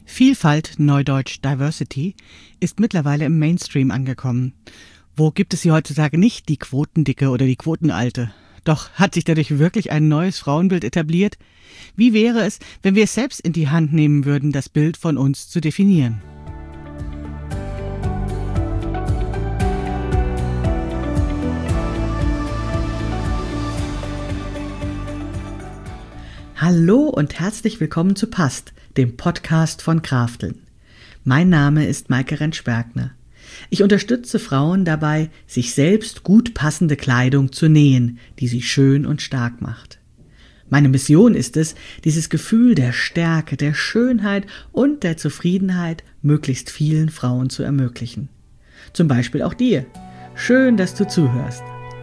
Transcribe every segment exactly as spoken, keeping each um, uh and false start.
Vielfalt, neudeutsch Diversity, ist mittlerweile im Mainstream angekommen. Wo gibt es sie heutzutage nicht, die Quotendicke oder die Quotenalte? Doch hat sich dadurch wirklich ein neues Frauenbild etabliert? Wie wäre es, wenn wir es selbst in die Hand nehmen würden, das Bild von uns zu definieren? Hallo und herzlich willkommen zu Passt, dem Podcast von Krafteln. Mein Name ist Maike Rentsch-Bergner. Ich unterstütze Frauen dabei, sich selbst gut passende Kleidung zu nähen, die sie schön und stark macht. Meine Mission ist es, dieses Gefühl der Stärke, der Schönheit und der Zufriedenheit möglichst vielen Frauen zu ermöglichen. Zum Beispiel auch dir. Schön, dass du zuhörst.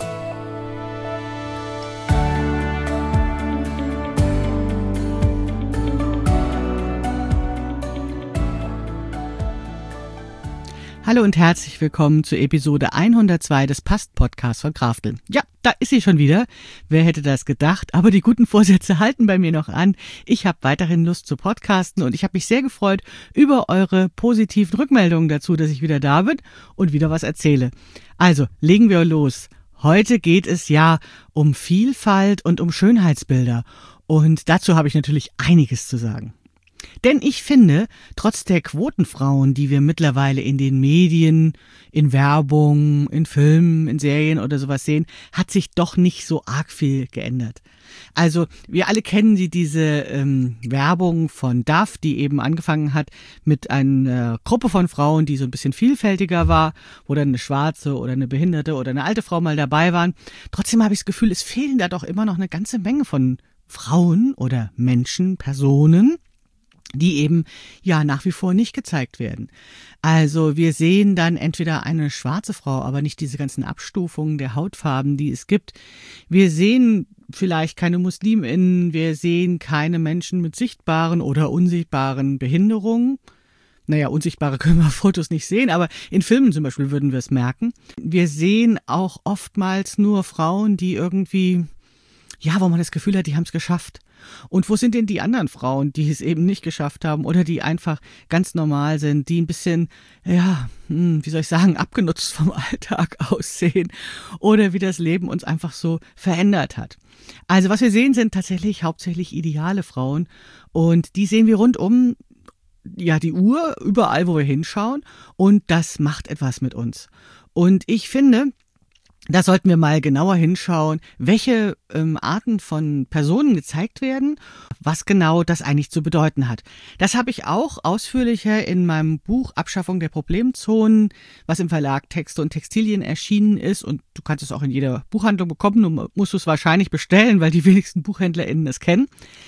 Hallo und herzlich willkommen zu Episode hundertzwei des Passt-Podcasts von Krafteln. Ja, da ist sie schon wieder. Wer hätte das gedacht? Aber die guten Vorsätze halten bei mir noch an. Ich habe weiterhin Lust zu podcasten und ich habe mich sehr gefreut über eure positiven Rückmeldungen dazu, dass ich wieder da bin und wieder was erzähle. Also, legen wir los. Heute geht es ja um Vielfalt und um Schönheitsbilder. Und dazu habe ich natürlich einiges zu sagen. Denn ich finde, trotz der Quotenfrauen, die wir mittlerweile in den Medien, in Werbung, in Filmen, in Serien oder sowas sehen, hat sich doch nicht so arg viel geändert. Also wir alle kennen sie, diese ähm, Werbung von Dove, die eben angefangen hat mit einer Gruppe von Frauen, die so ein bisschen vielfältiger war, wo dann eine schwarze oder eine behinderte oder eine alte Frau mal dabei waren. Trotzdem habe ich das Gefühl, es fehlen da doch immer noch eine ganze Menge von Frauen oder Menschen, Personen, die eben ja nach wie vor nicht gezeigt werden. Also wir sehen dann entweder eine schwarze Frau, aber nicht diese ganzen Abstufungen der Hautfarben, die es gibt. Wir sehen vielleicht keine MuslimInnen, wir sehen keine Menschen mit sichtbaren oder unsichtbaren Behinderungen. Naja, unsichtbare können wir auf Fotos nicht sehen, aber in Filmen zum Beispiel würden wir es merken. Wir sehen auch oftmals nur Frauen, die irgendwie, ja, wo man das Gefühl hat, die haben es geschafft. Und wo sind denn die anderen Frauen, die es eben nicht geschafft haben oder die einfach ganz normal sind, die ein bisschen, ja, wie soll ich sagen, abgenutzt vom Alltag aussehen oder wie das Leben uns einfach so verändert hat. Also was wir sehen, sind tatsächlich hauptsächlich ideale Frauen und die sehen wir rund um ja, die Uhr, überall, wo wir hinschauen und das macht etwas mit uns. Und ich finde, da sollten wir mal genauer hinschauen, welche ähm, Arten von Personen gezeigt werden, was genau das eigentlich zu bedeuten hat. Das habe ich auch ausführlicher in meinem Buch Abschaffung der Problemzonen, was im Verlag Texte und Textilien erschienen ist. Und du kannst es auch in jeder Buchhandlung bekommen. Du musst es wahrscheinlich bestellen, weil die wenigsten BuchhändlerInnen es kennen.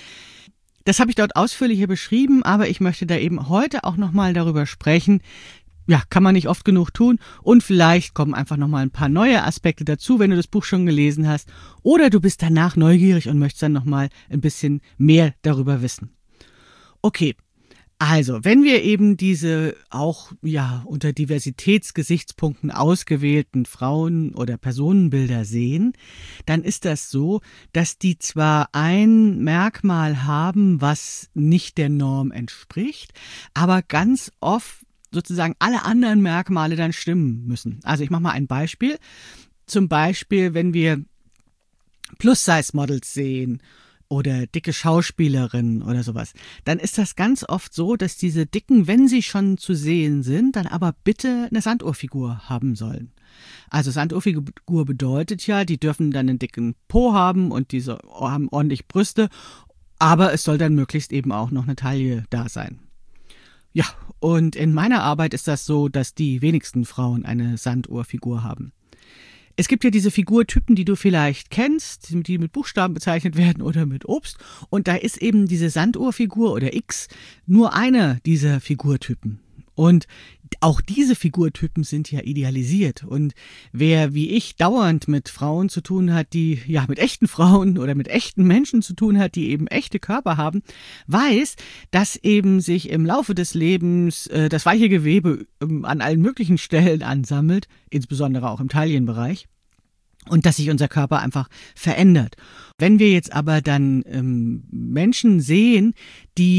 Das habe ich dort ausführlicher beschrieben, aber ich möchte da eben heute auch nochmal darüber sprechen. Ja, kann man nicht oft genug tun und vielleicht kommen einfach nochmal ein paar neue Aspekte dazu, wenn du das Buch schon gelesen hast oder du bist danach neugierig und möchtest dann nochmal ein bisschen mehr darüber wissen. Okay, also wenn wir eben diese auch ja unter Diversitätsgesichtspunkten ausgewählten Frauen- oder Personenbilder sehen, dann ist das so, dass die zwar ein Merkmal haben, was nicht der Norm entspricht, aber ganz oft sozusagen alle anderen Merkmale dann stimmen müssen. Also ich mache mal ein Beispiel. Zum Beispiel, wenn wir Plus-Size-Models sehen oder dicke Schauspielerinnen oder sowas, dann ist das ganz oft so, dass diese Dicken, wenn sie schon zu sehen sind, dann aber bitte eine Sanduhrfigur haben sollen. Also Sanduhrfigur bedeutet ja, die dürfen dann einen dicken Po haben und diese haben ordentlich Brüste, aber es soll dann möglichst eben auch noch eine Taille da sein. Ja, und in meiner Arbeit ist das so, dass die wenigsten Frauen eine Sanduhrfigur haben. Es gibt ja diese Figurtypen, die du vielleicht kennst, die mit Buchstaben bezeichnet werden oder mit Obst. Und da ist eben diese Sanduhrfigur oder X nur einer dieser Figurtypen. Und auch diese Figurtypen sind ja idealisiert. Und wer wie ich dauernd mit Frauen zu tun hat, die ja mit echten Frauen oder mit echten Menschen zu tun hat, die eben echte Körper haben, weiß, dass eben sich im Laufe des Lebens äh, das weiche Gewebe ähm, an allen möglichen Stellen ansammelt, insbesondere auch im Taillenbereich. Und dass sich unser Körper einfach verändert. Wenn wir jetzt aber dann ähm, Menschen sehen, die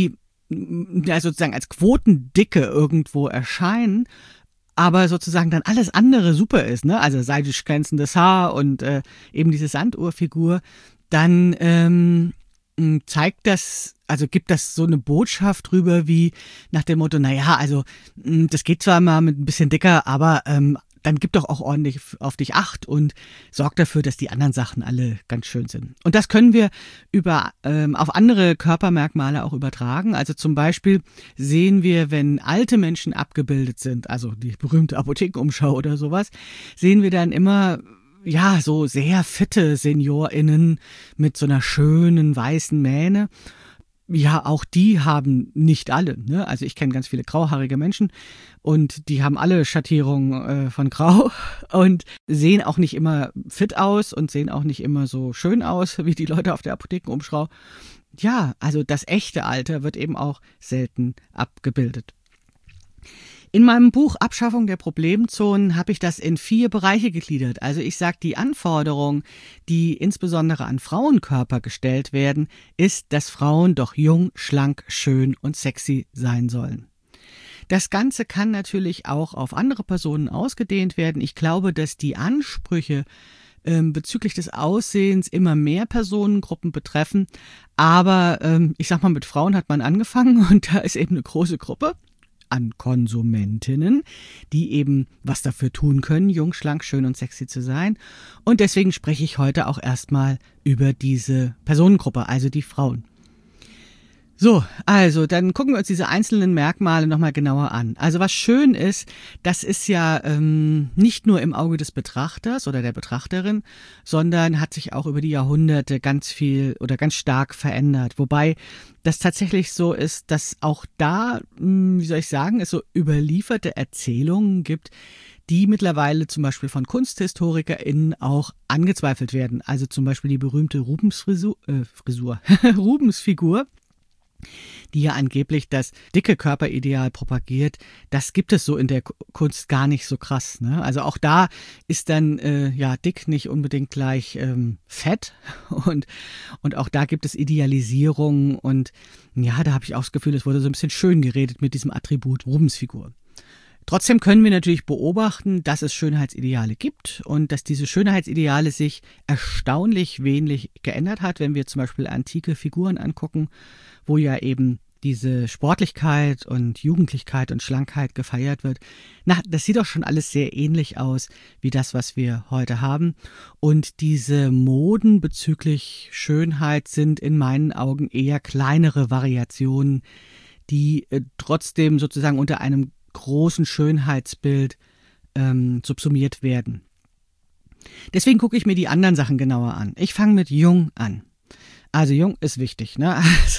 ja, sozusagen als Quotendicke irgendwo erscheinen, aber sozusagen dann alles andere super ist, ne? Also seidig glänzendes Haar und äh, eben diese Sanduhrfigur, dann ähm, zeigt das, also gibt das so eine Botschaft drüber wie nach dem Motto, naja, also das geht zwar mal mit ein bisschen dicker, aber ähm, dann gib doch auch ordentlich auf dich Acht und sorg dafür, dass die anderen Sachen alle ganz schön sind. Und das können wir über ähm, auf andere Körpermerkmale auch übertragen. Also zum Beispiel sehen wir, wenn alte Menschen abgebildet sind, also die berühmte Apothekenumschau oder sowas, sehen wir dann immer ja, so sehr fitte SeniorInnen mit so einer schönen weißen Mähne. Ja, auch die haben nicht alle, ne? Also ich kenne ganz viele grauhaarige Menschen und die haben alle Schattierungen äh, von Grau und sehen auch nicht immer fit aus und sehen auch nicht immer so schön aus wie die Leute auf der Apothekenumschau. Ja, also das echte Alter wird eben auch selten abgebildet. In meinem Buch Abschaffung der Problemzonen habe ich das in vier Bereiche gegliedert. Also ich sage, die Anforderung, die insbesondere an Frauenkörper gestellt werden, ist, dass Frauen doch jung, schlank, schön und sexy sein sollen. Das Ganze kann natürlich auch auf andere Personen ausgedehnt werden. Ich glaube, dass die Ansprüche ähm, bezüglich des Aussehens immer mehr Personengruppen betreffen. Aber ähm, ich sag mal, mit Frauen hat man angefangen und da ist eben eine große Gruppe an Konsumentinnen, die eben was dafür tun können, jung, schlank, schön und sexy zu sein. Und deswegen spreche ich heute auch erstmal über diese Personengruppe, also die Frauen. So, also dann gucken wir uns diese einzelnen Merkmale nochmal genauer an. Also was schön ist, das ist ja ähm, nicht nur im Auge des Betrachters oder der Betrachterin, sondern hat sich auch über die Jahrhunderte ganz viel oder ganz stark verändert. Wobei das tatsächlich so ist, dass auch da, wie soll ich sagen, es so überlieferte Erzählungen gibt, die mittlerweile zum Beispiel von KunsthistorikerInnen auch angezweifelt werden. Also zum Beispiel die berühmte Rubensfrisur, äh, Frisur, Rubensfigur, die ja angeblich das dicke Körperideal propagiert, das gibt es so in der Kunst gar nicht so krass, ne? Also auch da ist dann äh, ja dick nicht unbedingt gleich ähm, fett und und auch da gibt es Idealisierung und ja, da habe ich auch das Gefühl, es wurde so ein bisschen schön geredet mit diesem Attribut Rubensfigur. Trotzdem können wir natürlich beobachten, dass es Schönheitsideale gibt und dass diese Schönheitsideale sich erstaunlich wenig geändert hat, wenn wir zum Beispiel antike Figuren angucken, wo ja eben diese Sportlichkeit und Jugendlichkeit und Schlankheit gefeiert wird. Na, das sieht doch schon alles sehr ähnlich aus wie das, was wir heute haben. Und diese Moden bezüglich Schönheit sind in meinen Augen eher kleinere Variationen, die äh, trotzdem sozusagen unter einem großen Schönheitsbild ähm, subsumiert werden. Deswegen gucke ich mir die anderen Sachen genauer an. Ich fange mit jung an. Also jung ist wichtig, ne? Also,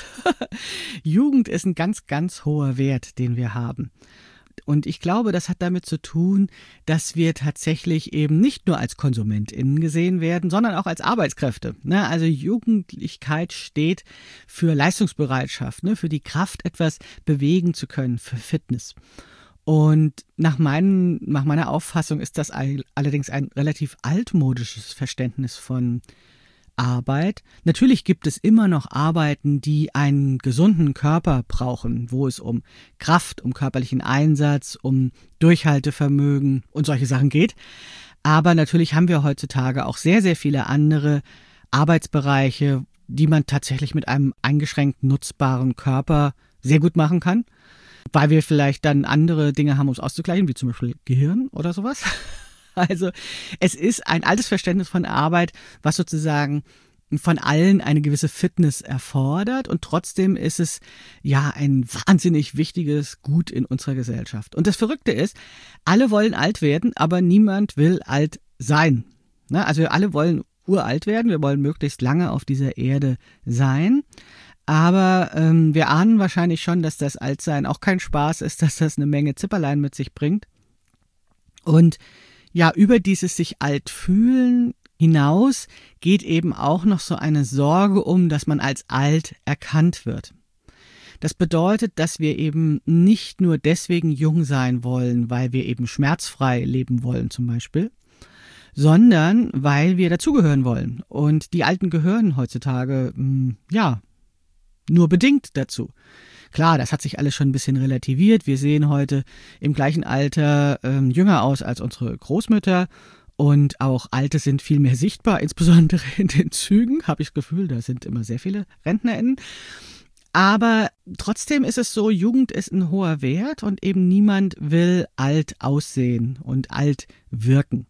Jugend ist ein ganz, ganz hoher Wert, den wir haben. Und ich glaube, das hat damit zu tun, dass wir tatsächlich eben nicht nur als KonsumentInnen gesehen werden, sondern auch als Arbeitskräfte. Ne? Also Jugendlichkeit steht für Leistungsbereitschaft, ne? Für die Kraft, etwas bewegen zu können, für Fitness. Und nach, meinen, nach meiner Auffassung ist das allerdings ein relativ altmodisches Verständnis von Arbeit. Natürlich gibt es immer noch Arbeiten, die einen gesunden Körper brauchen, wo es um Kraft, um körperlichen Einsatz, um Durchhaltevermögen und solche Sachen geht. Aber natürlich haben wir heutzutage auch sehr, sehr viele andere Arbeitsbereiche, die man tatsächlich mit einem eingeschränkt nutzbaren Körper sehr gut machen kann, weil wir vielleicht dann andere Dinge haben, um es auszugleichen, wie zum Beispiel Gehirn oder sowas. Also es ist ein altes Verständnis von Arbeit, was sozusagen von allen eine gewisse Fitness erfordert und trotzdem ist es ja ein wahnsinnig wichtiges Gut in unserer Gesellschaft. Und das Verrückte ist, alle wollen alt werden, aber niemand will alt sein. Also wir alle wollen uralt werden, wir wollen möglichst lange auf dieser Erde sein. Aber ähm, wir ahnen wahrscheinlich schon, dass das Altsein auch kein Spaß ist, dass das eine Menge Zipperlein mit sich bringt. Und ja, über dieses sich alt fühlen hinaus geht eben auch noch so eine Sorge um, dass man als alt erkannt wird. Das bedeutet, dass wir eben nicht nur deswegen jung sein wollen, weil wir eben schmerzfrei leben wollen zum Beispiel, sondern weil wir dazugehören wollen. Und die Alten gehören heutzutage, ja, nur bedingt dazu. Klar, das hat sich alles schon ein bisschen relativiert. Wir sehen heute im gleichen Alter ähm, jünger aus als unsere Großmütter. Und auch Alte sind viel mehr sichtbar, insbesondere in den Zügen, habe ich das Gefühl, da sind immer sehr viele RentnerInnen. Aber trotzdem ist es so, Jugend ist ein hoher Wert und eben niemand will alt aussehen und alt wirken.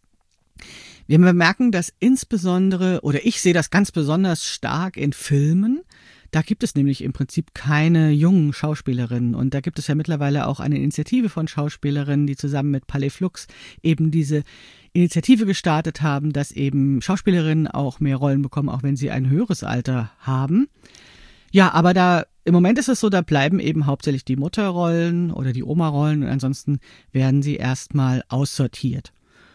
Wir merken das insbesondere, oder ich sehe das ganz besonders stark in Filmen. Da gibt es nämlich im Prinzip keine jungen Schauspielerinnen. Und da gibt es ja mittlerweile auch eine Initiative von Schauspielerinnen, die zusammen mit Palais Flux eben diese Initiative gestartet haben, dass eben Schauspielerinnen auch mehr Rollen bekommen, auch wenn sie ein höheres Alter haben. Ja, aber da im Moment ist es so, da bleiben eben hauptsächlich die Mutterrollen oder die Oma-Rollen und ansonsten werden sie erstmal aussortiert.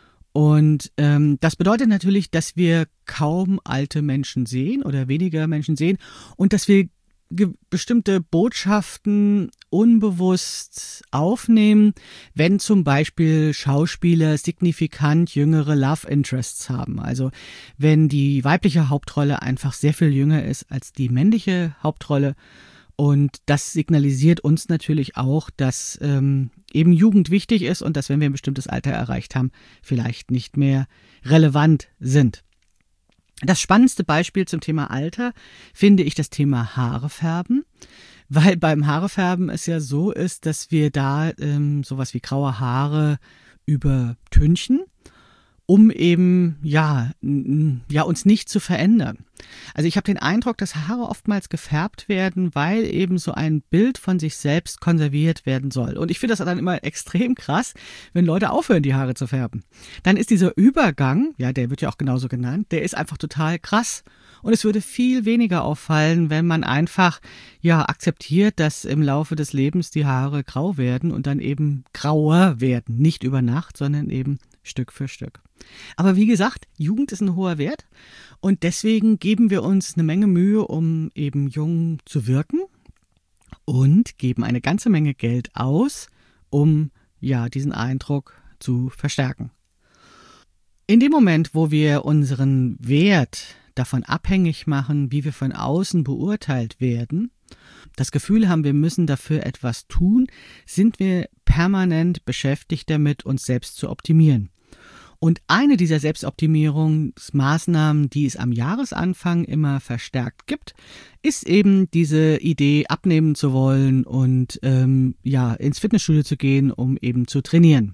Und ähm, das bedeutet natürlich, dass wir kaum alte Menschen sehen oder weniger Menschen sehen und dass wir ge- bestimmte Botschaften unbewusst aufnehmen, wenn zum Beispiel Schauspieler signifikant jüngere Love Interests haben. Also wenn die weibliche Hauptrolle einfach sehr viel jünger ist als die männliche Hauptrolle. Und das signalisiert uns natürlich auch, dass ähm, eben Jugend wichtig ist und dass, wenn wir ein bestimmtes Alter erreicht haben, vielleicht nicht mehr relevant sind. Das spannendste Beispiel zum Thema Alter finde ich das Thema Haare färben, weil beim Haarefärben es ja so ist, dass wir da ähm, sowas wie graue Haare übertünchen, um eben ja, n- ja uns nicht zu verändern. Also ich habe den Eindruck, dass Haare oftmals gefärbt werden, weil eben so ein Bild von sich selbst konserviert werden soll. Und ich finde das dann immer extrem krass, wenn Leute aufhören, die Haare zu färben. Dann ist dieser Übergang, ja, der wird ja auch genauso genannt, der ist einfach total krass. Und es würde viel weniger auffallen, wenn man einfach ja akzeptiert, dass im Laufe des Lebens die Haare grau werden und dann eben grauer werden. Nicht über Nacht, sondern eben Stück für Stück. Aber wie gesagt, Jugend ist ein hoher Wert und deswegen geben wir uns eine Menge Mühe, um eben jung zu wirken und geben eine ganze Menge Geld aus, um ja diesen Eindruck zu verstärken. In dem Moment, wo wir unseren Wert davon abhängig machen, wie wir von außen beurteilt werden, das Gefühl haben, wir müssen dafür etwas tun, sind wir permanent beschäftigt damit, uns selbst zu optimieren. Und eine dieser Selbstoptimierungsmaßnahmen, die es am Jahresanfang immer verstärkt gibt, ist eben diese Idee, abnehmen zu wollen und ähm, ja ins Fitnessstudio zu gehen, um eben zu trainieren.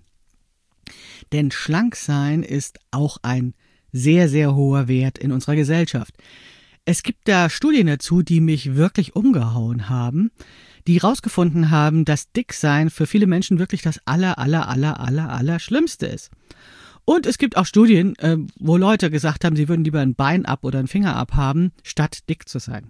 Denn schlank sein ist auch ein sehr, sehr hoher Wert in unserer Gesellschaft. Es gibt da Studien dazu, die mich wirklich umgehauen haben, die herausgefunden haben, dass Dicksein für viele Menschen wirklich das aller, aller, aller, aller, aller Schlimmste ist. Und es gibt auch Studien, äh, wo Leute gesagt haben, sie würden lieber ein Bein ab oder einen Finger abhaben, statt dick zu sein.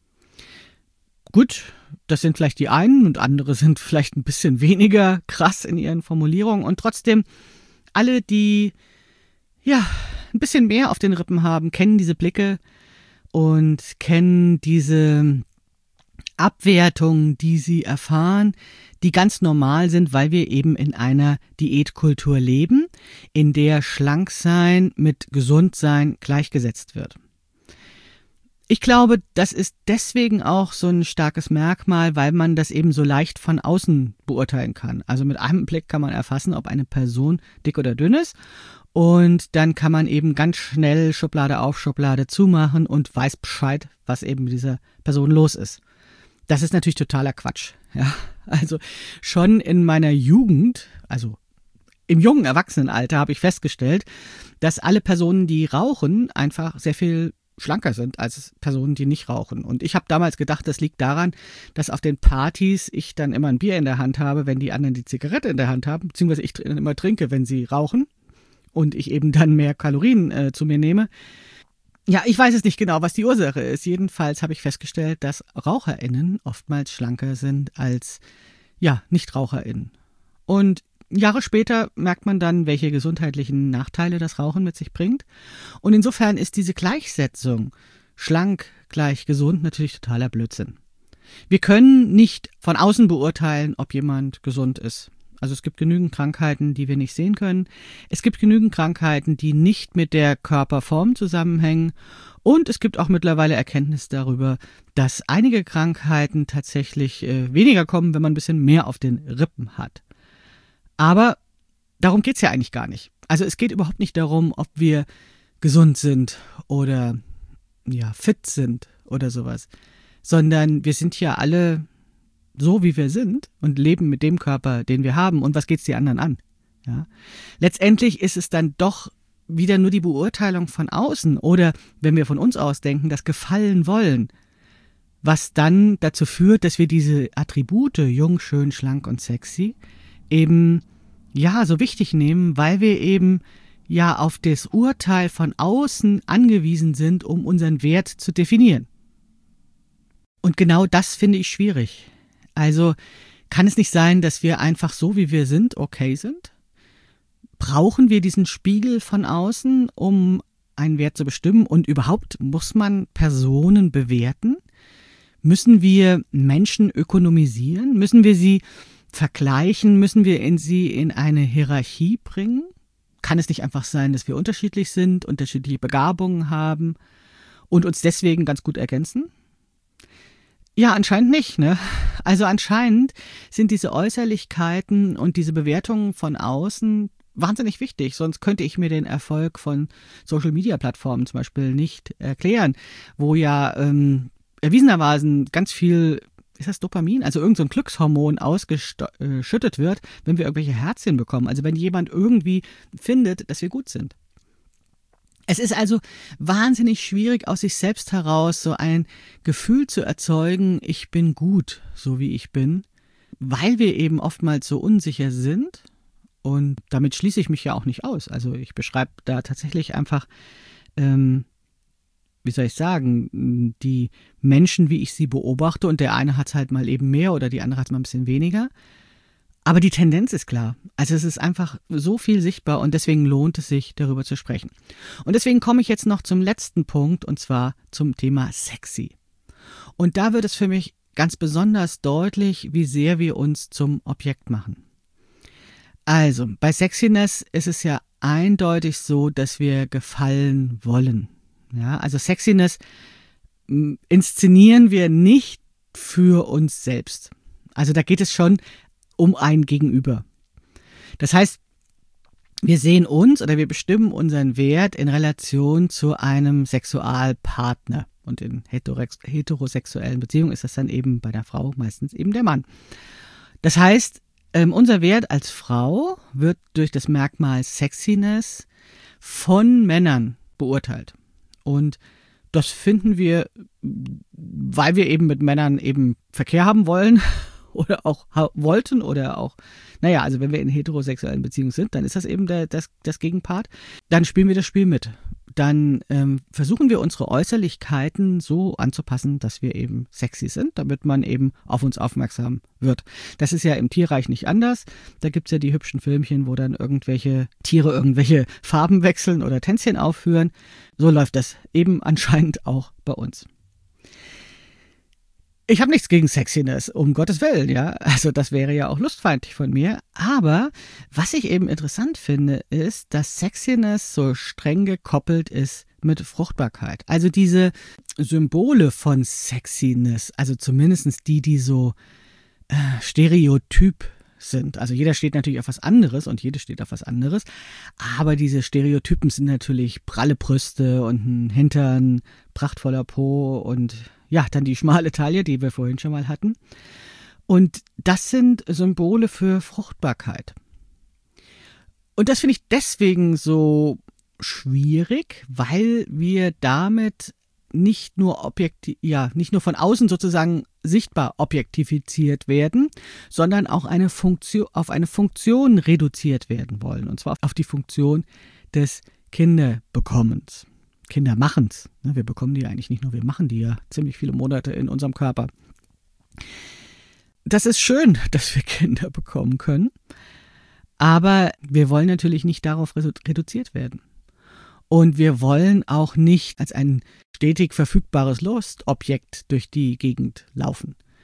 Gut, das sind vielleicht die einen und andere sind vielleicht ein bisschen weniger krass in ihren Formulierungen. Und trotzdem, alle, die ja ein bisschen mehr auf den Rippen haben, kennen diese Blicke und kennen diese Abwertungen, die sie erfahren, die ganz normal sind, weil wir eben in einer Diätkultur leben, in der Schlanksein mit Gesundsein gleichgesetzt wird. Ich glaube, das ist deswegen auch so ein starkes Merkmal, weil man das eben so leicht von außen beurteilen kann. Also mit einem Blick kann man erfassen, ob eine Person dick oder dünn ist. Und dann kann man eben ganz schnell Schublade auf, Schublade zumachen und weiß Bescheid, was eben mit dieser Person los ist. Das ist natürlich totaler Quatsch. Ja, also schon in meiner Jugend, also im jungen Erwachsenenalter, habe ich festgestellt, dass alle Personen, die rauchen, einfach sehr viel schlanker sind als Personen, die nicht rauchen. Und ich habe damals gedacht, das liegt daran, dass auf den Partys ich dann immer ein Bier in der Hand habe, wenn die anderen die Zigarette in der Hand haben, beziehungsweise ich immer trinke, wenn sie rauchen und ich eben dann mehr Kalorien äh, zu mir nehme. Ja, ich weiß es nicht genau, was die Ursache ist. Jedenfalls habe ich festgestellt, dass RaucherInnen oftmals schlanker sind als, ja, NichtraucherInnen. Und Jahre später merkt man dann, welche gesundheitlichen Nachteile das Rauchen mit sich bringt. Und insofern ist diese Gleichsetzung schlank gleich gesund natürlich totaler Blödsinn. Wir können nicht von außen beurteilen, ob jemand gesund ist. Also es gibt genügend Krankheiten, die wir nicht sehen können. Es gibt genügend Krankheiten, die nicht mit der Körperform zusammenhängen. Und es gibt auch mittlerweile Erkenntnis darüber, dass einige Krankheiten tatsächlich äh, weniger kommen, wenn man ein bisschen mehr auf den Rippen hat. Aber darum geht's ja eigentlich gar nicht. Also es geht überhaupt nicht darum, ob wir gesund sind oder ja, fit sind oder sowas, sondern wir sind ja alle so, wie wir sind und leben mit dem Körper, den wir haben. Und was geht's die anderen an? Ja? Letztendlich ist es dann doch wieder nur die Beurteilung von außen oder, wenn wir von uns aus denken, das Gefallen wollen, was dann dazu führt, dass wir diese Attribute, jung, schön, schlank und sexy, eben ja so wichtig nehmen, weil wir eben ja auf das Urteil von außen angewiesen sind, um unseren Wert zu definieren. Und genau das finde ich schwierig. Also kann es nicht sein, dass wir einfach so, wie wir sind, okay sind? Brauchen wir diesen Spiegel von außen, um einen Wert zu bestimmen? Und überhaupt muss man Personen bewerten? Müssen wir Menschen ökonomisieren? Müssen wir sie vergleichen? Müssen wir in sie in eine Hierarchie bringen? Kann es nicht einfach sein, dass wir unterschiedlich sind, unterschiedliche Begabungen haben und uns deswegen ganz gut ergänzen? Ja, anscheinend nicht, ne? Also anscheinend sind diese Äußerlichkeiten und diese Bewertungen von außen wahnsinnig wichtig, sonst könnte ich mir den Erfolg von Social-Media-Plattformen zum Beispiel nicht erklären, wo ja ähm, erwiesenermaßen ganz viel, ist das Dopamin, also irgend so ein Glückshormon ausgeschüttet wird, wenn wir irgendwelche Herzchen bekommen, also wenn jemand irgendwie findet, dass wir gut sind. Es ist also wahnsinnig schwierig, aus sich selbst heraus so ein Gefühl zu erzeugen, ich bin gut, so wie ich bin, weil wir eben oftmals so unsicher sind. Und damit schließe ich mich ja auch nicht aus. Also ich beschreibe da tatsächlich einfach, ähm, wie soll ich sagen, die Menschen, wie ich sie beobachte. Und der eine hat es halt mal eben mehr oder die andere hat es mal ein bisschen weniger. Aber die Tendenz ist klar. Also es ist einfach so viel sichtbar und deswegen lohnt es sich, darüber zu sprechen. Und deswegen komme ich jetzt noch zum letzten Punkt und zwar zum Thema sexy. Und da wird es für mich ganz besonders deutlich, wie sehr wir uns zum Objekt machen. Also, bei Sexiness ist es ja eindeutig so, dass wir gefallen wollen. Ja, also Sexiness m, inszenieren wir nicht für uns selbst. Also da geht es schon um ein Gegenüber. Das heißt, wir sehen uns oder wir bestimmen unseren Wert in Relation zu einem Sexualpartner. Und in heterosexuellen Beziehungen ist das dann eben bei der Frau meistens eben der Mann. Das heißt, Ähm, unser Wert als Frau wird durch das Merkmal Sexiness von Männern beurteilt. Und das finden wir, weil wir eben mit Männern eben Verkehr haben wollen oder auch ha- wollten oder auch, naja, also wenn wir in heterosexuellen Beziehungen sind, dann ist das eben der, das, das Gegenpart. Dann spielen wir das Spiel mit. Dann ähm, versuchen wir unsere Äußerlichkeiten so anzupassen, dass wir eben sexy sind, damit man eben auf uns aufmerksam wird. Das ist ja im Tierreich nicht anders. Da gibt's ja die hübschen Filmchen, wo dann irgendwelche Tiere irgendwelche Farben wechseln oder Tänzchen aufführen. So läuft das eben anscheinend auch bei uns. Ich habe nichts gegen Sexiness, um Gottes Willen, ja. Also das wäre ja auch lustfeindlich von mir. Aber was ich eben interessant finde, ist, dass Sexiness so streng gekoppelt ist mit Fruchtbarkeit. Also diese Symbole von Sexiness, also zumindest die, die so äh, stereotyp sind. Also jeder steht natürlich auf was anderes und jede steht auf was anderes. Aber diese Stereotypen sind natürlich pralle Brüste und ein Hintern, prachtvoller Po und ja, dann die schmale Taille, die wir vorhin schon mal hatten. Und das sind Symbole für Fruchtbarkeit. Und das finde ich deswegen so schwierig, weil wir damit nicht nur objekti- ja, nicht nur von außen sozusagen sichtbar objektifiziert werden, sondern auch eine Funktion, auf eine Funktion reduziert werden wollen. Und zwar auf die Funktion des Kinderbekommens. Kindermachens. Wir bekommen die ja eigentlich nicht nur, wir machen die ja ziemlich viele Monate in unserem Körper. Das ist schön, dass wir Kinder bekommen können, aber wir wollen natürlich nicht darauf reduziert werden. Und wir wollen auch nicht als ein stetig verfügbares Lustobjekt durch die Gegend laufen.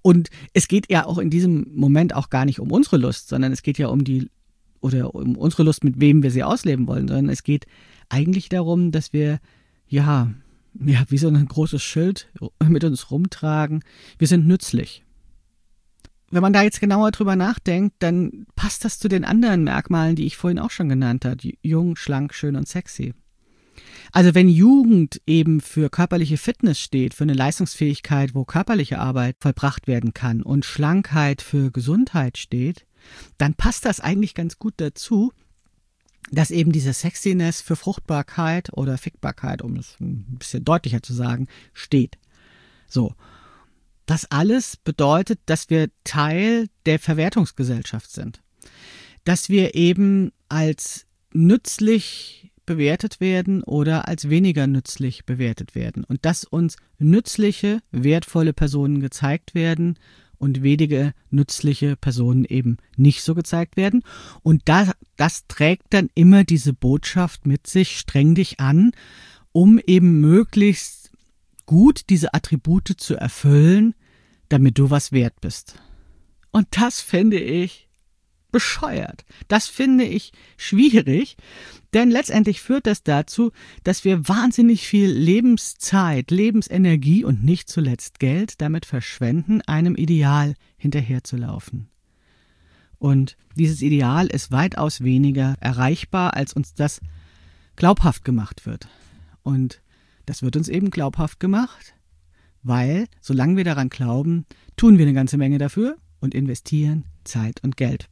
Und es geht ja auch in diesem Moment auch gar nicht um unsere Lust, sondern es geht ja um die, oder um unsere Lust, mit wem wir sie ausleben wollen, sondern es geht eigentlich darum, dass wir, ja, ja, wie so ein großes Schild mit uns rumtragen. Wir sind nützlich. Wenn man da jetzt genauer drüber nachdenkt, dann passt das zu den anderen Merkmalen, die ich vorhin auch schon genannt habe. Jung, schlank, schön und sexy. Also wenn Jugend eben für körperliche Fitness steht, für eine Leistungsfähigkeit, wo körperliche Arbeit vollbracht werden kann, und Schlankheit für Gesundheit steht, dann passt das eigentlich ganz gut dazu, dass eben diese Sexiness für Fruchtbarkeit oder Fickbarkeit, um es ein bisschen deutlicher zu sagen, steht. So. Das alles bedeutet, dass wir Teil der Verwertungsgesellschaft sind. Dass wir eben als nützlich bewertet werden oder als weniger nützlich bewertet werden. Und dass uns nützliche, wertvolle Personen gezeigt werden und wenige nützliche Personen eben nicht so gezeigt werden. Und das, das trägt dann immer diese Botschaft mit sich: streng dich an, um eben möglichst gut diese Attribute zu erfüllen, damit du was wert bist. Und das finde ich bescheuert. Das finde ich schwierig, denn letztendlich führt das dazu, dass wir wahnsinnig viel Lebenszeit, Lebensenergie und nicht zuletzt Geld damit verschwenden, einem Ideal hinterherzulaufen. Und dieses Ideal ist weitaus weniger erreichbar, als uns das glaubhaft gemacht wird. Und das wird uns eben glaubhaft gemacht, weil, solange wir daran glauben, tun wir eine ganze Menge dafür und investieren Zeit und Geld.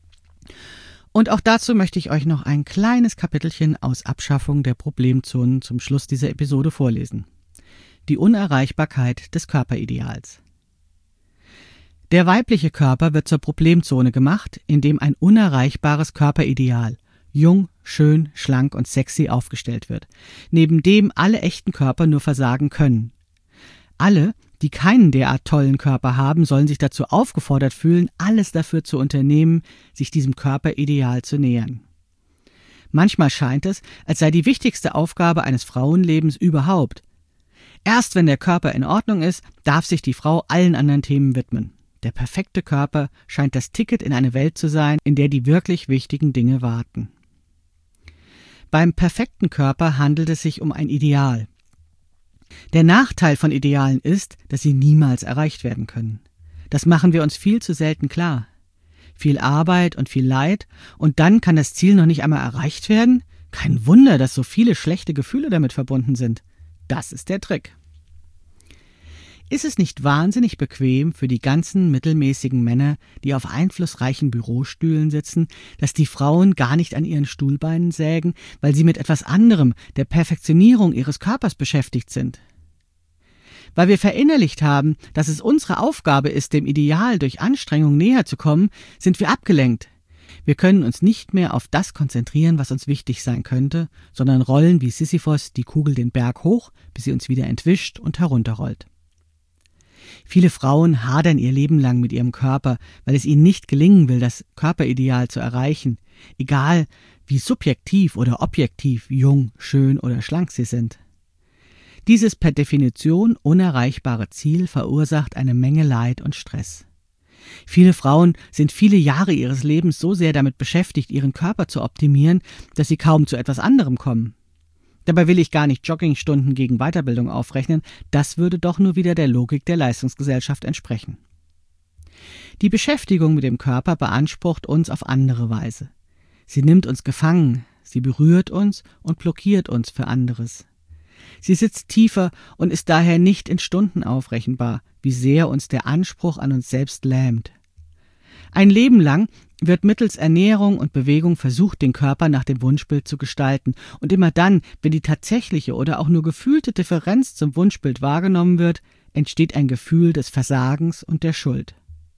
Und auch dazu möchte ich euch noch ein kleines Kapitelchen aus Abschaffung der Problemzonen zum Schluss dieser Episode vorlesen. Die Unerreichbarkeit des Körperideals. Der weibliche Körper wird zur Problemzone gemacht, indem ein unerreichbares Körperideal, jung, schön, schlank und sexy aufgestellt wird, neben dem alle echten Körper nur versagen können. Alle, die keinen derart tollen Körper haben, sollen sich dazu aufgefordert fühlen, alles dafür zu unternehmen, sich diesem Körperideal zu nähern. Manchmal scheint es, als sei die wichtigste Aufgabe eines Frauenlebens überhaupt: erst wenn der Körper in Ordnung ist, darf sich die Frau allen anderen Themen widmen. Der perfekte Körper scheint das Ticket in eine Welt zu sein, in der die wirklich wichtigen Dinge warten. Beim perfekten Körper handelt es sich um ein Ideal. Der Nachteil von Idealen ist, dass sie niemals erreicht werden können. Das machen wir uns viel zu selten klar. Viel Arbeit und viel Leid, und dann kann das Ziel noch nicht einmal erreicht werden? Kein Wunder, dass so viele schlechte Gefühle damit verbunden sind. Das ist der Trick. Ist es nicht wahnsinnig bequem für die ganzen mittelmäßigen Männer, die auf einflussreichen Bürostühlen sitzen, dass die Frauen gar nicht an ihren Stuhlbeinen sägen, weil sie mit etwas anderem, der Perfektionierung ihres Körpers, beschäftigt sind? Weil wir verinnerlicht haben, dass es unsere Aufgabe ist, dem Ideal durch Anstrengung näher zu kommen, sind wir abgelenkt. Wir können uns nicht mehr auf das konzentrieren, was uns wichtig sein könnte, sondern rollen wie Sisyphos die Kugel den Berg hoch, bis sie uns wieder entwischt und herunterrollt. Viele Frauen hadern ihr Leben lang mit ihrem Körper, weil es ihnen nicht gelingen will, das Körperideal zu erreichen, egal wie subjektiv oder objektiv jung, schön oder schlank sie sind. Dieses per Definition unerreichbare Ziel verursacht eine Menge Leid und Stress. Viele Frauen sind viele Jahre ihres Lebens so sehr damit beschäftigt, ihren Körper zu optimieren, dass sie kaum zu etwas anderem kommen. Dabei will ich gar nicht Joggingstunden gegen Weiterbildung aufrechnen, das würde doch nur wieder der Logik der Leistungsgesellschaft entsprechen. Die Beschäftigung mit dem Körper beansprucht uns auf andere Weise. Sie nimmt uns gefangen, sie berührt uns und blockiert uns für anderes. Sie sitzt tiefer und ist daher nicht in Stunden aufrechenbar, wie sehr uns der Anspruch an uns selbst lähmt. Ein Leben lang wird mittels Ernährung und Bewegung versucht, den Körper nach dem Wunschbild zu gestalten, und immer dann, wenn die tatsächliche oder auch nur gefühlte Differenz zum Wunschbild wahrgenommen wird, entsteht ein Gefühl des Versagens und der Schuld.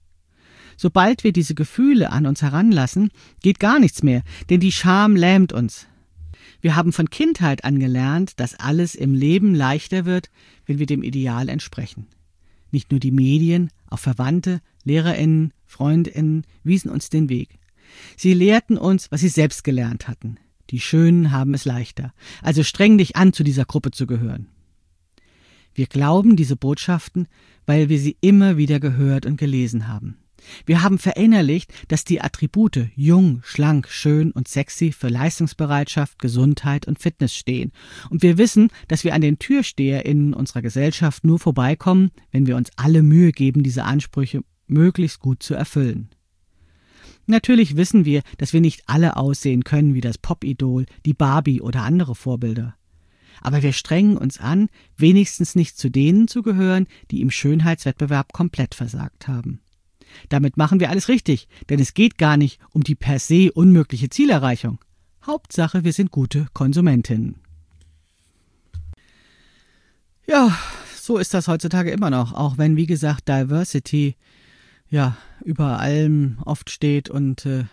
Sobald wir diese Gefühle an uns heranlassen, geht gar nichts mehr, denn die Scham lähmt uns. Wir haben von Kindheit an gelernt, dass alles im Leben leichter wird, wenn wir dem Ideal entsprechen. Nicht nur die Medien, auch Verwandte, LehrerInnen, FreundInnen wiesen uns den Weg. Sie lehrten uns, was sie selbst gelernt hatten. Die Schönen haben es leichter, also streng dich an, zu dieser Gruppe zu gehören. Wir glauben diese Botschaften, weil wir sie immer wieder gehört und gelesen haben. Wir haben verinnerlicht, dass die Attribute jung, schlank, schön und sexy für Leistungsbereitschaft, Gesundheit und Fitness stehen. Und wir wissen, dass wir an den TürsteherInnen unserer Gesellschaft nur vorbeikommen, wenn wir uns alle Mühe geben, diese Ansprüche möglichst gut zu erfüllen. Natürlich wissen wir, dass wir nicht alle aussehen können wie das Pop-Idol, die Barbie oder andere Vorbilder. Aber wir strengen uns an, wenigstens nicht zu denen zu gehören, die im Schönheitswettbewerb komplett versagt haben. Damit machen wir alles richtig, denn es geht gar nicht um die per se unmögliche Zielerreichung. Hauptsache, wir sind gute Konsumentinnen. Ja, so ist das heutzutage immer noch, auch wenn, wie gesagt, Diversity ja über allem oft steht und äh,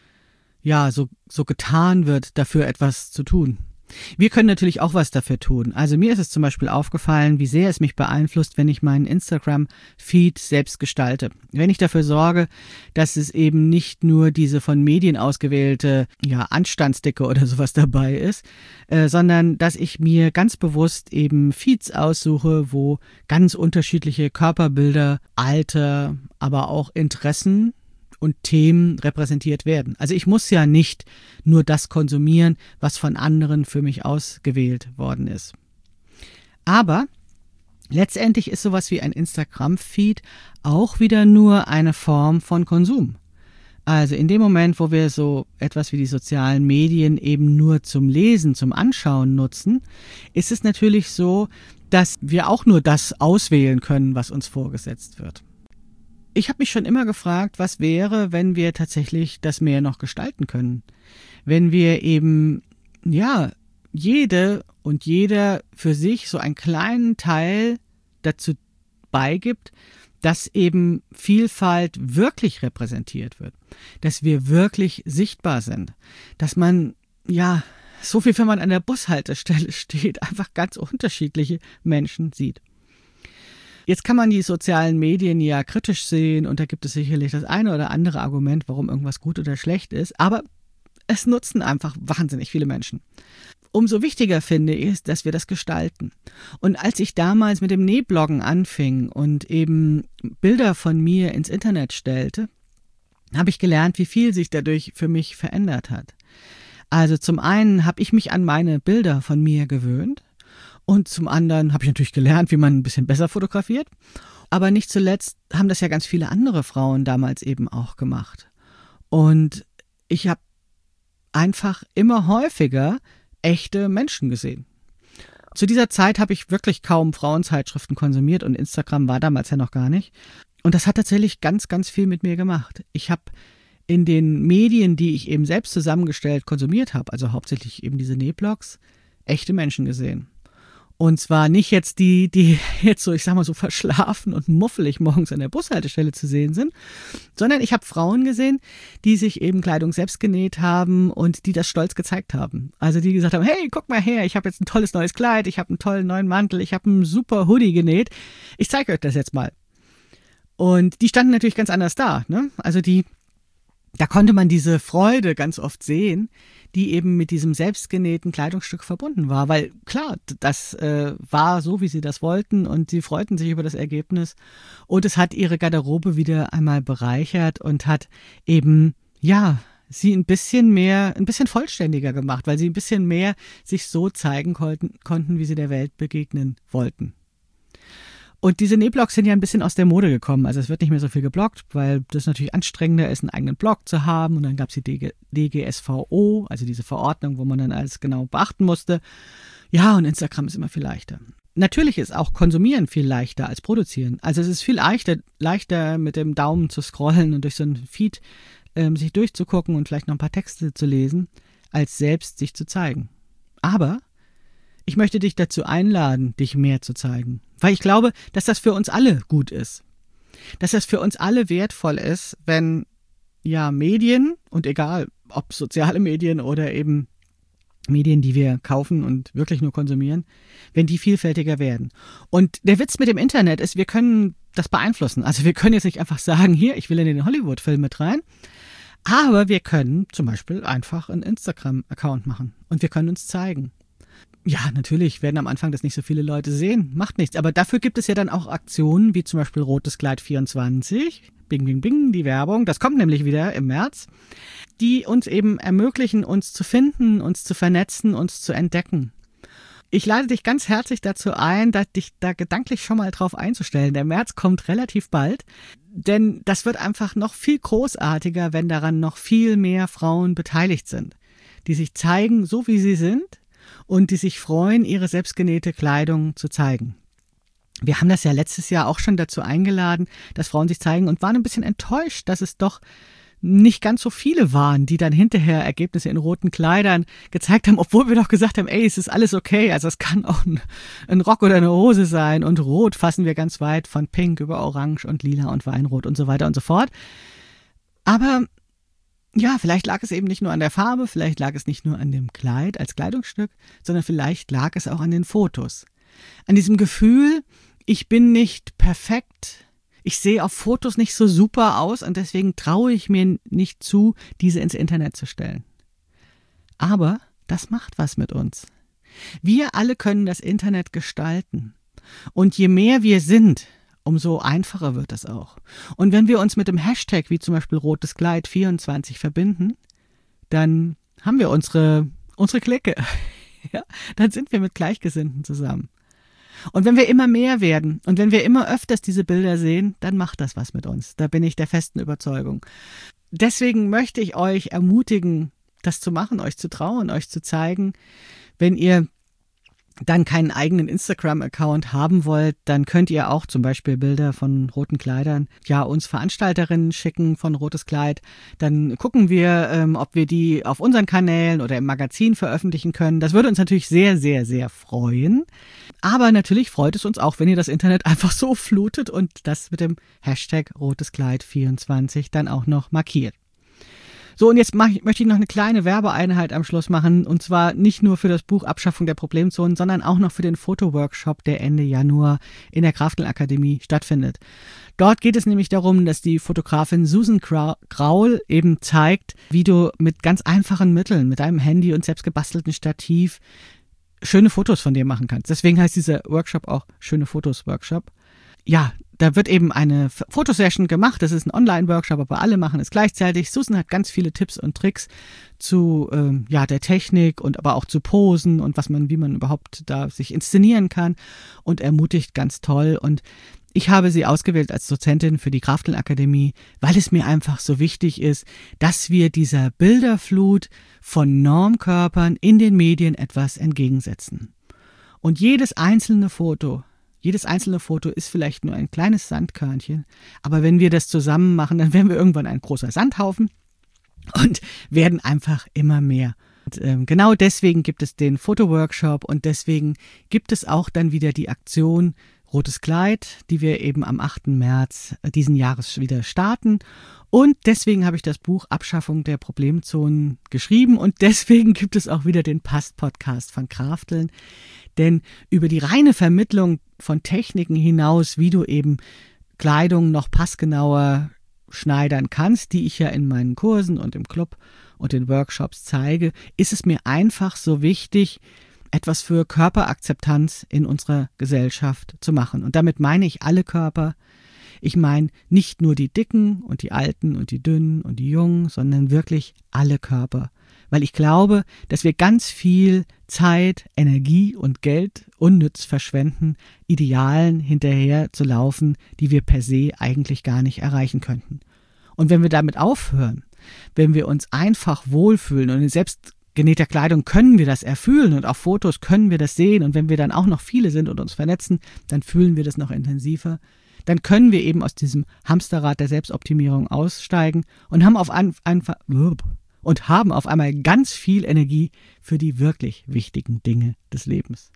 ja so, so getan wird, dafür etwas zu tun. Wir können natürlich auch was dafür tun. Also mir ist es zum Beispiel aufgefallen, wie sehr es mich beeinflusst, wenn ich meinen Instagram-Feed selbst gestalte. Wenn ich dafür sorge, dass es eben nicht nur diese von Medien ausgewählte ja, Anstandsdicke oder sowas dabei ist, äh, sondern dass ich mir ganz bewusst eben Feeds aussuche, wo ganz unterschiedliche Körperbilder, Alter, aber auch Interessen und Themen repräsentiert werden. Also ich muss ja nicht nur das konsumieren, was von anderen für mich ausgewählt worden ist. Aber letztendlich ist sowas wie ein Instagram-Feed auch wieder nur eine Form von Konsum. Also in dem Moment, wo wir so etwas wie die sozialen Medien eben nur zum Lesen, zum Anschauen nutzen, ist es natürlich so, dass wir auch nur das auswählen können, was uns vorgesetzt wird. Ich habe mich schon immer gefragt, was wäre, wenn wir tatsächlich das mehr noch gestalten können. Wenn wir eben, ja, jede und jeder für sich so einen kleinen Teil dazu beigibt, dass eben Vielfalt wirklich repräsentiert wird. Dass wir wirklich sichtbar sind. Dass man, ja, so wie wenn man an der Bushaltestelle steht, einfach ganz unterschiedliche Menschen sieht. Jetzt kann man die sozialen Medien ja kritisch sehen und da gibt es sicherlich das eine oder andere Argument, warum irgendwas gut oder schlecht ist, aber es nutzen einfach wahnsinnig viele Menschen. Umso wichtiger finde ich es, dass wir das gestalten. Und als ich damals mit dem Nähbloggen anfing und eben Bilder von mir ins Internet stellte, habe ich gelernt, wie viel sich dadurch für mich verändert hat. Also zum einen habe ich mich an meine Bilder von mir gewöhnt. Und zum anderen habe ich natürlich gelernt, wie man ein bisschen besser fotografiert. Aber nicht zuletzt haben das ja ganz viele andere Frauen damals eben auch gemacht. Und ich habe einfach immer häufiger echte Menschen gesehen. Zu dieser Zeit habe ich wirklich kaum Frauenzeitschriften konsumiert und Instagram war damals ja noch gar nicht. Und das hat tatsächlich ganz, ganz viel mit mir gemacht. Ich habe in den Medien, die ich eben selbst zusammengestellt konsumiert habe, also hauptsächlich eben diese Nähblogs, echte Menschen gesehen. Und zwar nicht jetzt die, die jetzt so, ich sag mal so verschlafen und muffelig morgens an der Bushaltestelle zu sehen sind, sondern ich habe Frauen gesehen, die sich eben Kleidung selbst genäht haben und die das stolz gezeigt haben. Also die gesagt haben, hey, guck mal her, ich habe jetzt ein tolles neues Kleid, ich habe einen tollen neuen Mantel, ich habe einen super Hoodie genäht. Ich zeige euch das jetzt mal. Und die standen natürlich ganz anders da, ne? Also die, da konnte man diese Freude ganz oft sehen, die eben mit diesem selbstgenähten Kleidungsstück verbunden war. Weil klar, das äh, war so, wie sie das wollten und sie freuten sich über das Ergebnis. Und es hat ihre Garderobe wieder einmal bereichert und hat eben, ja, sie ein bisschen mehr, ein bisschen vollständiger gemacht, weil sie ein bisschen mehr sich so zeigen konnten, konnten, wie sie der Welt begegnen wollten. Und diese Nähblogs sind ja ein bisschen aus der Mode gekommen. Also es wird nicht mehr so viel gebloggt, weil das natürlich anstrengender ist, einen eigenen Blog zu haben. Und dann gab es die D G S V O, also diese Verordnung, wo man dann alles genau beachten musste. Ja, und Instagram ist immer viel leichter. Natürlich ist auch Konsumieren viel leichter als Produzieren. Also es ist viel leichter, leichter mit dem Daumen zu scrollen und durch so einen Feed ähm, sich durchzugucken und vielleicht noch ein paar Texte zu lesen, als selbst sich zu zeigen. Aber ich möchte dich dazu einladen, dich mehr zu zeigen. Weil ich glaube, dass das für uns alle gut ist. Dass das für uns alle wertvoll ist, wenn ja Medien, und egal ob soziale Medien oder eben Medien, die wir kaufen und wirklich nur konsumieren, wenn die vielfältiger werden. Und der Witz mit dem Internet ist, wir können das beeinflussen. Also wir können jetzt nicht einfach sagen, hier, ich will in den Hollywood-Film mit rein. Aber wir können zum Beispiel einfach einen Instagram-Account machen und wir können uns zeigen. Ja, natürlich werden am Anfang das nicht so viele Leute sehen. Macht nichts. Aber dafür gibt es ja dann auch Aktionen, wie zum Beispiel Rotes Kleid vierundzwanzig. Bing, bing, bing, die Werbung. Das kommt nämlich wieder im März. Die uns eben ermöglichen, uns zu finden, uns zu vernetzen, uns zu entdecken. Ich lade dich ganz herzlich dazu ein, da dich da gedanklich schon mal drauf einzustellen. Der März kommt relativ bald. Denn das wird einfach noch viel großartiger, wenn daran noch viel mehr Frauen beteiligt sind. Die sich zeigen, so wie sie sind. Und die sich freuen, ihre selbstgenähte Kleidung zu zeigen. Wir haben das ja letztes Jahr auch schon dazu eingeladen, dass Frauen sich zeigen und waren ein bisschen enttäuscht, dass es doch nicht ganz so viele waren, die dann hinterher Ergebnisse in roten Kleidern gezeigt haben, obwohl wir doch gesagt haben, ey, es ist alles okay, also es kann auch ein, ein Rock oder eine Hose sein und rot fassen wir ganz weit von pink über orange und lila und weinrot und so weiter und so fort. Aber ja, vielleicht lag es eben nicht nur an der Farbe, vielleicht lag es nicht nur an dem Kleid als Kleidungsstück, sondern vielleicht lag es auch an den Fotos. An diesem Gefühl, ich bin nicht perfekt, ich sehe auf Fotos nicht so super aus und deswegen traue ich mir nicht zu, diese ins Internet zu stellen. Aber das macht was mit uns. Wir alle können das Internet gestalten. Und je mehr wir sind, umso einfacher wird es auch. Und wenn wir uns mit dem Hashtag, wie zum Beispiel Rotes Kleid vierundzwanzig, verbinden, dann haben wir unsere, unsere Clique. Ja, dann sind wir mit Gleichgesinnten zusammen. Und wenn wir immer mehr werden und wenn wir immer öfters diese Bilder sehen, dann macht das was mit uns. Da bin ich der festen Überzeugung. Deswegen möchte ich euch ermutigen, das zu machen, euch zu trauen, euch zu zeigen. Wenn ihr dann keinen eigenen Instagram-Account haben wollt, dann könnt ihr auch zum Beispiel Bilder von roten Kleidern ja uns Veranstalterinnen schicken von Rotes Kleid. Dann gucken wir, ähm, ob wir die auf unseren Kanälen oder im Magazin veröffentlichen können. Das würde uns natürlich sehr, sehr, sehr freuen. Aber natürlich freut es uns auch, wenn ihr das Internet einfach so flutet und das mit dem Hashtag Rotes Kleid vierundzwanzig dann auch noch markiert. So, und jetzt mach ich, möchte ich noch eine kleine Werbeeinheit am Schluss machen, und zwar nicht nur für das Buch Abschaffung der Problemzonen, sondern auch noch für den Fotoworkshop, der Ende Januar in der Krafteln Akademie stattfindet. Dort geht es nämlich darum, dass die Fotografin Susan Graul eben zeigt, wie du mit ganz einfachen Mitteln, mit deinem Handy und selbst gebastelten Stativ schöne Fotos von dir machen kannst. Deswegen heißt dieser Workshop auch Schöne Fotos Workshop. Ja, da wird eben eine Fotosession gemacht. Das ist ein Online-Workshop, aber alle machen es gleichzeitig. Susan hat ganz viele Tipps und Tricks zu ähm, ja der Technik und aber auch zu Posen und was man, wie man überhaupt da sich inszenieren kann, und ermutigt ganz toll. Und ich habe sie ausgewählt als Dozentin für die Krafteln Akademie, weil es mir einfach so wichtig ist, dass wir dieser Bilderflut von Normkörpern in den Medien etwas entgegensetzen. Und jedes einzelne Foto Jedes einzelne Foto ist vielleicht nur ein kleines Sandkörnchen, aber wenn wir das zusammen machen, dann werden wir irgendwann ein großer Sandhaufen und werden einfach immer mehr. Und, ähm, genau deswegen gibt es den Fotoworkshop und deswegen gibt es auch dann wieder die Aktion Rotes Kleid, die wir eben am achten März diesen Jahres wieder starten. Und deswegen habe ich das Buch Abschaffung der Problemzonen geschrieben und deswegen gibt es auch wieder den Past-Podcast von Krafteln. Denn über die reine Vermittlung von Techniken hinaus, wie du eben Kleidung noch passgenauer schneidern kannst, die ich ja in meinen Kursen und im Club und den Workshops zeige, ist es mir einfach so wichtig, etwas für Körperakzeptanz in unserer Gesellschaft zu machen. Und damit meine ich alle Körper. Ich meine nicht nur die Dicken und die Alten und die Dünnen und die Jungen, sondern wirklich alle Körper. Weil ich glaube, dass wir ganz viel Zeit, Energie und Geld unnütz verschwenden, Idealen hinterher zu laufen, die wir per se eigentlich gar nicht erreichen könnten. Und wenn wir damit aufhören, wenn wir uns einfach wohlfühlen und in selbstgenähter Kleidung können wir das erfühlen und auf Fotos können wir das sehen, und wenn wir dann auch noch viele sind und uns vernetzen, dann fühlen wir das noch intensiver. Dann können wir eben aus diesem Hamsterrad der Selbstoptimierung aussteigen und haben auf ein, einfach und haben auf einmal ganz viel Energie für die wirklich wichtigen Dinge des Lebens.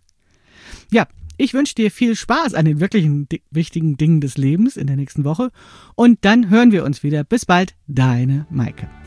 Ja, ich wünsche dir viel Spaß an den wirklichen wichtigen Dingen des Lebens in der nächsten Woche und dann hören wir uns wieder. Bis bald, deine Maike.